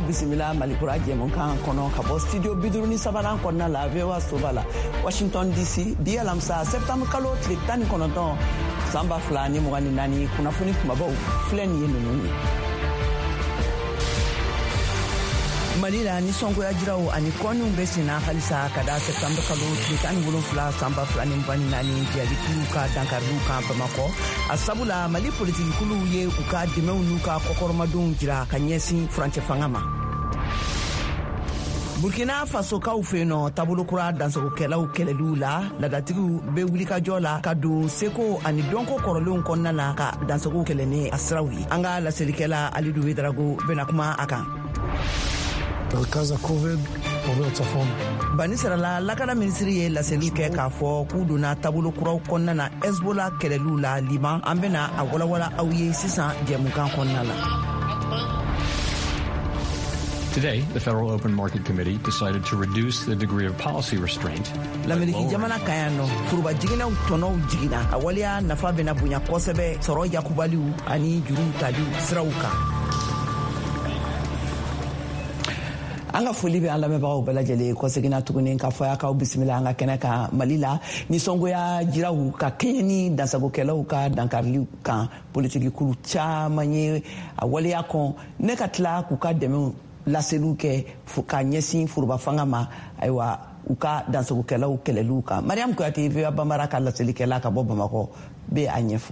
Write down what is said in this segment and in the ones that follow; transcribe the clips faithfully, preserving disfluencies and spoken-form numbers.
bisimila malikura jɛmukan kɔnɔ ka bɔ studio biduruni sabanan kɔnɔna la V O A soba la Washington D C bi alamisa septembre kalo tile tan ni kɔnɔntɔn san ba fila ni mugan ni naani kunnafoni kumabaw filɛ nin ye ninnu ye. Mali la ni sɔngoya jiraw ani kɔniw bɛ senna halisa ka da septembre kalo tile tan ni wolonfila san ba fila ni mugan ni naani jɛlikulu ka dankariw kan Bamakɔ a sabula Mali politikuluw ye u ka dɛmɛw n'u ka kɔkɔrɔmadenw jira ka ɲɛsin furancɛ fanga ma. Burkina Faso kaw fɛ nɔ tabolokura dansagokɛlaw kɛlɛliw la ladatigiw bɛ wulikajɔ la ka don seko ani dɔnko kɔrɔlenw kɔnɔna na ka dansago kɛlɛ ni a siraw ye. An ka laselikɛla Alidu Wedrago bɛna kuma a kan. מרכז הכובד עובר צפון. Bani Sarala lakana ministri ye laseli kɛ k'a fɔ k'u donna taabolo kuraw kɔnɔna na Hezbollah kɛlɛliw la Liban an bɛna a walawala aw ye sisan jɛmukan kɔnɔna la. Today, the Federal Open Market Committee decided to reduce the degree of policy restraint. L'Amérique jamana kayano furuba jiginaw tɔnɔw jigina a waliya nafa bɛna bonya kosɛbɛ sɔrɔ yakubaliw ani juru taliw siraw kan. An ka foli bɛ an lamɛnbagaw bɛɛ lajɛlen kɔsegina tuguni ka fɔ y'akaw bisimila an ka kɛnɛ kan Mali la nisɔngoya jiraw ka kɛɲɛ ni dansagokɛlaw ka dankariliw kan politikikulu caman ye a waleya kɔn ne ka tila k'u ka dɛmɛw laseliw kɛ ka ɲɛsin foroba fanga ma ayiwa u ka dansagokɛlaw kɛlɛliw kan Mariam Kuyate V O A Bambara ka laselikɛla ka bɔ Bamakɔ bɛ a ɲɛfɔ.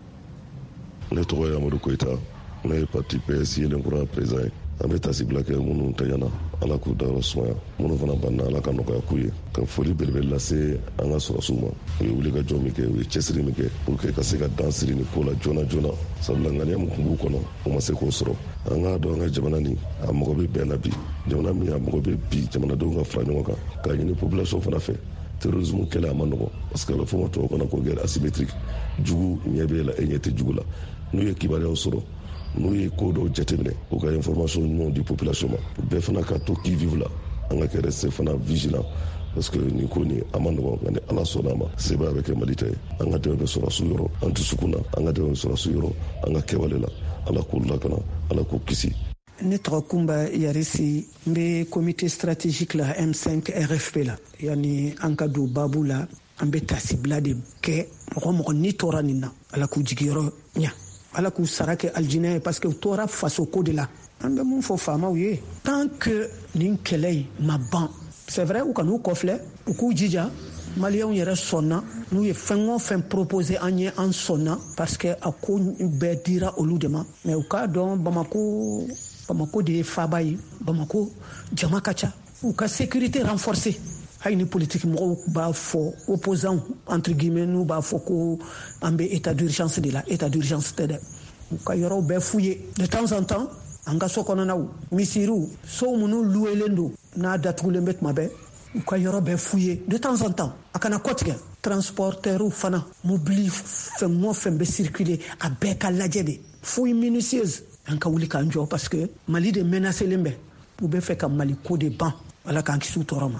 Ne tɔgɔ ye Amadou Koyita ne ye parti P S yelen kura président ye. An bɛ tasibila kɛ minnu tɛɲɛna ala k'u dayɔrɔ sumaya minnu fana banna ala ka nɔgɔya k'u ye ka foli belebele lase an ka sɔrɔsiw ma u ye wulikajɔ min kɛ u ye cɛsiri min kɛ pour que ka se ka dan siri ni ko la joona joona sabula ŋaniya min tun b'u kɔnɔ u ma se k'o sɔrɔ an k'a dɔn an ka jamana nin a mɔgɔ bɛ bɛn na bi jamana min a mɔgɔ bɛ bi jamanadenw ka fara ɲɔgɔn kan k'a ɲini population fana fɛ terrorisme kɛlɛ a ma nɔgɔ parce que a bɛ fɔ ma tubabu kan na ko guerre asymétrique jugu ɲɛ b'e la e ɲɛ tɛ jugu la n'u ye kibaruyaw sɔrɔ n'u ye ko dɔw jateminɛ u ka information ɲumanw di population ma bɛɛ fana ka to qui vive la an ka kɛ rester fana vigilant parce que nin ko nin a ma nɔgɔn nka ni ala sɔnna a ma sebaya bɛ kɛ Mali ta ye an ka dɛmɛ bɛ sɔrɔsiw yɔrɔ an dusukun na an ka dɛmɛ bɛ sɔrɔsiw yɔrɔ an ka kɛwale la ala k'u lakana ala k'u kisi. Ne tɔgɔ Kumba Yarisi n bɛ comité stratégique la M cinq R F P la yani an ka don babu la an bɛ tasibila de kɛ mɔgɔ mɔgɔ ni tora nin na ala k'u jigiyɔrɔ ɲa ala k'u sara kɛ aljinɛ ye parce que u tora faso ko de la an bɛ mun fɔ faamaw ye tant que nin kɛlɛ in ma ban c'est vrai u kan'u kɔfilɛ u k'u jija maliyɛnw yɛrɛ sɔnna n'u ye fɛn o fɛn proposé an ye an sɔnna parce que a ko bɛɛ dira olu de ma mais u k'a dɔn Bamako Bamako de ye faaba ye Bamako jama ka ca u ka sécurité renforcée hali ni politique mɔgɔw b'a fɔ opposants entre guillemets n'u b'a fɔ ko an bɛ état d'urgence de la état d'urgence tɛ dɛ u ka yɔrɔw bɛɛ f'u ye de temps en temps an ka so kɔnɔnaw misiriw sow minnu louelen don n'a datugulen bɛ tuma bɛɛ u ka yɔrɔ bɛɛ f'u ye de temps en temps a kana kɔtigɛ transporteurs fana mobili fɛn o fɛn bɛ circuler a bɛɛ ka lajɛ de fouille minutieuse an ka wuli k'an jɔ parce que Mali de menacelen bɛ u bɛ fɛ ka Mali ko de ban ala k'an kisi u tɔɔrɔ ma.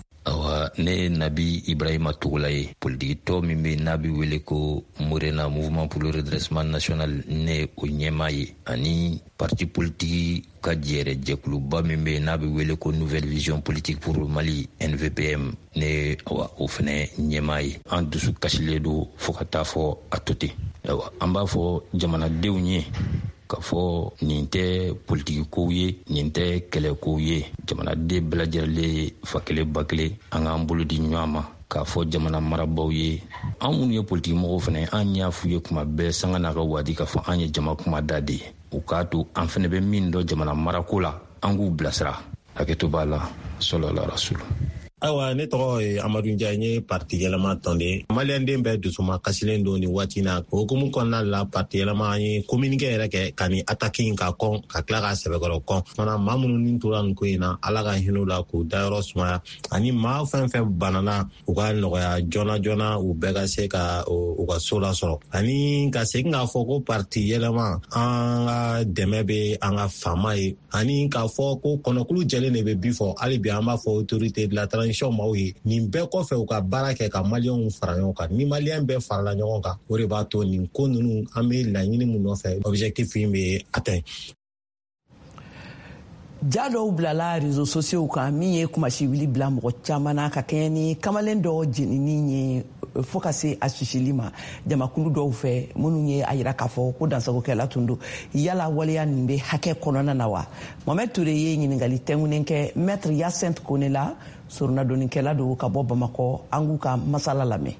Awa ne Nabi Ibrahima Togola ye politique tɔ min bɛ n'a bɛ wele ko Morena Mouvement pour le redressement national ne o ɲɛmaa ye ani parti politique ka jɛrɛ jɛkuluba min bɛ n'a bɛ wele ko Nouvelle Vision Politique pour Mali N V P M ne awa o fana ɲɛmaa ye an dusu kasilen don fo ka taa fɔ a to ten awa an b'a fɔ jamanadenw ye ka fɔ nin tɛ politiki kow ye nin tɛ kɛlɛ kow ye jamanaden bɛɛ lajɛlen fa kelen ba kelen an k'an bolo di ɲɔgɔn ma k'a fɔ jamana marabaaw ye an minnu ye politiki mɔgɔw fana an y'a f'u ye kuma bɛɛ sanga n'a ka waati k'a fɔ an ye jama kuma da de ye u k'a to an fana bɛ min dɔn jamana marako la an k'u bilasira hakɛto b'a la sɔlɔla rasulu. Awa ne tɔgɔ ye Amadu Njaye n ye parti yɛlɛma tɔnden maliyɛnden bɛɛ dusuma kasilen don nin waati na o hukumu kɔnɔna la parti yɛlɛma an ye communiqué yɛrɛ kɛ ka nin attaque in ka kɔn ka tila k'a sɛbɛkɔrɔ kɔn fana maa minnu ni tora nin ko in na ala ka hinɛ u la k'u dayɔrɔ sumaya ani maa fɛn fɛn banana u ka nɔgɔya joona joona u bɛɛ ka se ka u ka so lasɔrɔ ani ka segin k'a fɔ ko parti yɛlɛma an ka dɛmɛ bɛ an ka faama ye ani k'a fɔ ko kɔnɔkulu jɛlen de bɛ bi fɔ hali bi an b'a fɔ autorité de la maaw ye nin bɛɛ kɔfɛ u ka baara kɛ ka maliyɛnw fara ɲɔgɔn kan ni maliyɛn bɛɛ farala ɲɔgɔn kan o de b'a to nin ko ninnu an bɛ laɲini mun nɔfɛ objectif in bɛ atteint. Jado blala réseaux sociaux kan mi kumasi wili bla mo chamana ka keni kamalen do jinini ni focusé à Sicilima jamakulu do fe munu ye ayira kafo ko dansago kala tundu yala waliya nimbe hake konona nawa Mohamed Touré ye nyingali tengunenke maître Yacinthe Konela surna doni kala do ka boba mako anguka masala lame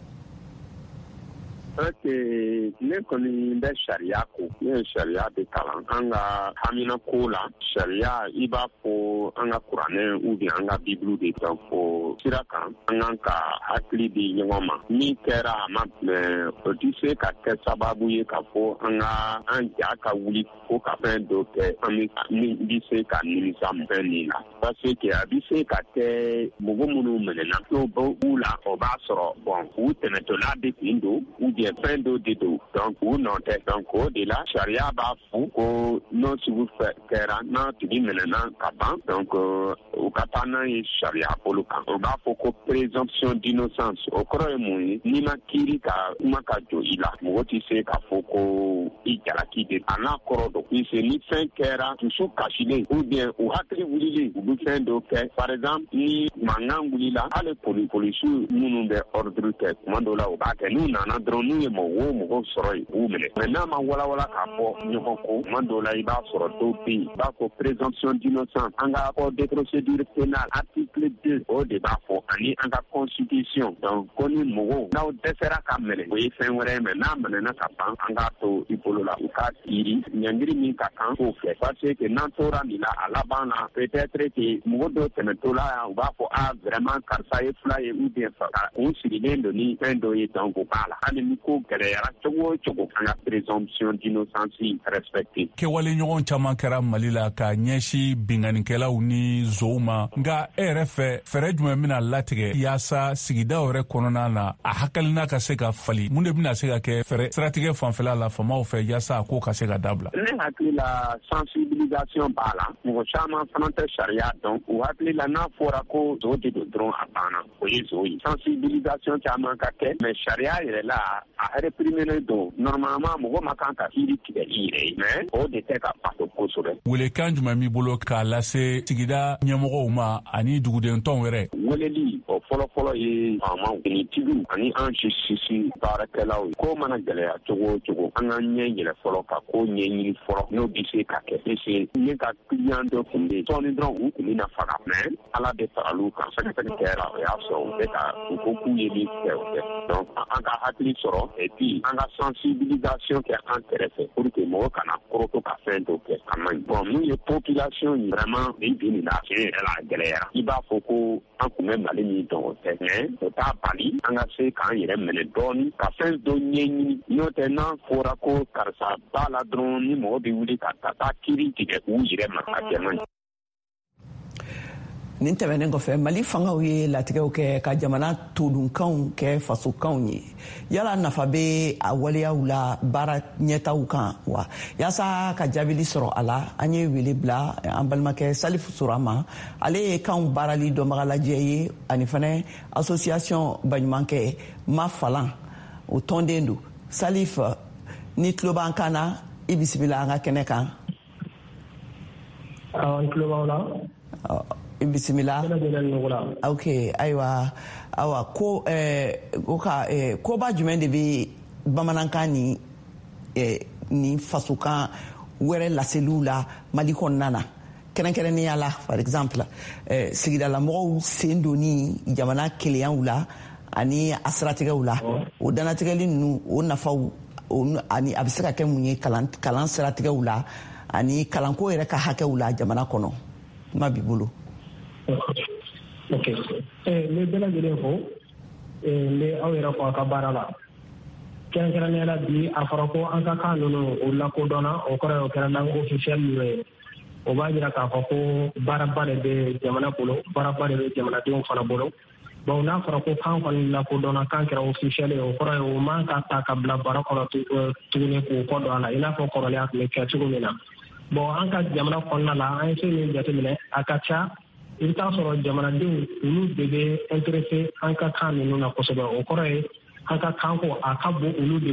que ne kɔni bɛ sariya ko ne ye sariya de kalan an ka hamina ko la sariya i b'a fɔ an ka kuranɛ ou bien an ka bibiliw de kan fɔ sira kan an kan ka hakili di ɲɔgɔn ma min kɛra a ma mɛ o tɛ se ka kɛ sababu ye ka fɔ an ka an ja ka wuli ko ka fɛn dɔ kɛ an min bɛ se ka nimisa fɛn nin la parce que a bɛ se ka kɛ mɔgɔ minnu minɛna n'o b'u la o b'a sɔrɔ bon u tɛmɛtɔla de tun don ou bien fɛn dɔ de don donc u nɔ tɛ donc o de la sariya b'a fɔ ko n'o sugu kɛra n'a tigi minɛna ka ban donc u ka taa n'a ye sariya bolo kan o b'a fɔ ko présomption d'innocence o kɔrɔ ye mun ye n'i ma kiiri ka kuma ka jɔ i la mɔgɔ tɛ se k'a fɔ ko i jalaki de a n'a kɔrɔ dɔn puisque ni fɛn kɛra dusu kasilen ou bien u hakili wulilen u bɛ fɛn dɔ kɛ par exemple ni mankan wulila hali polisiw minnu bɛ ordre kɛ tuma dɔw la u b'a kɛ n'u nana dɔrɔn n'u ye mɔgɔ o mɔgɔ sɔrɔ yen u minɛ mais n'a ma walawala k'a fɔ ɲɔgɔn ko tuma dɔw la i b'a sɔrɔ dɔw bɛ yen i b'a fɔ présomption d'innocence an ka code de procédure pénale article deux o de b'a fɔ ani an ka constitution donc ko ni mɔgɔw n'aw dɛsɛra ka minɛ o ye fɛn wɛrɛ ye mais n'a minɛna ka ban an k'a to i bolo la u k'a kiiri ɲangiri min ka kan k'o kɛ parce que n'an tora nin la a laban na peut-être que mɔgɔ dɔw tɛmɛtɔ la yan u b'a fɔ ah vraiment karisa ye fila ye ou bien faga kun sigilen don ni fɛn dɔ ye donc o b'a la hali ni ko gɛlɛyara cogo o cogo an ka présomption d'innocence respectée. Kɛwale ɲɔgɔn caman kɛra Mali la ka ɲɛsin binganikɛlaw ni zow ma nka e yɛrɛ fɛ fɛɛrɛ jumɛn bɛna latigɛ yaasa sigida yɛrɛ kɔnɔna na a hakilina ka se ka fali mun de bɛna se ka kɛ fɛɛrɛ siratigɛ fanfɛla la famaw fɛ yaasa a ko ka se ka dabila. Ne hakili la sensibilisation b'a la mɔgɔ caman fana tɛ sariya dɔn u hakili la n'a fɔra ko zo de don dɔrɔn a banna o ye zo ye sensibilisation caman ka kɛ mais sariya yɛrɛ la a reprimé don normalement mɔgɔ ma kan ka kiiri tigɛ i yɛrɛ ye mais o de tɛ ka bato kosɛbɛ. Welekan jumɛn b'i bolo k'a lase sigida ɲɛmɔgɔw ma ani dugudentɔnw wɛrɛ. Weleli o fɔlɔfɔlɔ ye faamaw finitigiw ani an justice baarakɛlaw ye ko mana gɛlɛya cogo o cogo an ka ɲɛ yɛlɛ fɔlɔ ka ko ɲɛɲini fɔlɔ n'o bɛ se ka kɛ ese ne ka client dɔ tun bɛ yen sɔɔni dɔrɔn u tun bɛna faga mais ala de faral'u kan sɛgɛsɛgɛ kɛra o y'a sɔrɔ u bɛ ka u ko k'u ye min kɛ o kɛ donc an ka hakili sɔrɔ et puis an ka sensibilisation kɛ an kɛrɛfɛ pour que mɔgɔ kana kɔrɔtɔ ka fɛn dɔ kɛ a man ɲi bon n'u ye population ye vraiment nin bi nin na tiɲɛ yɛrɛ la a gɛlɛyara i b'a fɔ ko an tun bɛ Mali min dɔn o tɛ mais o t'a bali an ka se k'an yɛrɛ minɛ dɔɔnin ka fɛn dɔ ɲɛɲini n'o tɛ n'an fɔra ko karisa b'a la dɔrɔn ni mɔgɔ bɛ wuli ka taa kiiri tigɛ u yɛrɛ ma a kɛ man ɲi. Nin tɛmɛnen kɔfɛ Mali fangaw ye latigɛw kɛ ka jamana todunkanw kɛ fasokanw ye yala nafa bɛ a waleyaw la baara ɲɛtaw kan wa yaasa ka jaabili sɔrɔ a la an ye wele bila an balimakɛ Salifu Surama ale ye kanw baarali dɔnbaga lajɛ ye ani fana association baɲumankɛ ma falan o tɔnden don Salif ni tulo b'an kan na i bisimila an ka kɛnɛ kan. Awɔ n tulo b'aw la. Bisimila. Ok, ayiwa awa ko eh o ka eh koba jumɛn de bɛ bamanankan ni eh ni fasukan wɛrɛ laseliw la Mali kɔnɔna na kɛrɛnkɛrɛnnenya la par exemple eh sigidalamɔgɔw sen donni jamana keleyaw la ani a siratigɛw la o danatigɛli ninnu o nafaw ani a bɛ se ka kɛ mun ye kalan kalan siratigɛw la ani kalanko yɛrɛ ka hakɛw la jamana kɔnɔ kuma b'i bolo. Ok. Ne bɛɛ lajɛlen fo n bɛ aw yɛrɛ fɔ a ka baara la kɛrɛnkɛrɛnnenya la bi a fɔra ko an ka kan ninnu o lakodɔnna o kɔrɔ ye o kɛra langue officielle ninnu ye o b'a jira k'a fɔ ko baaraba de bɛ jamana bolo baaraba de bɛ jamanadenw fana bolo bon n'a fɔra ko kan kɔni lakodɔnna kan kɛra officielle ye o kɔrɔ ye o man ka ta ka bila baara kɔnɔ tuguni k'o kɔ don a la i n'a fɔ kɔrɔlen a tun bɛ kɛ cogo min na bon an ka jamana kɔnɔna la an ye se min jateminɛ a ka ca i bɛ taa sɔrɔ jamanadenw olu de bɛ intéressé an ka kan ninnu na kosɛbɛ o kɔrɔ ye an ka kan ko a ka bon olu de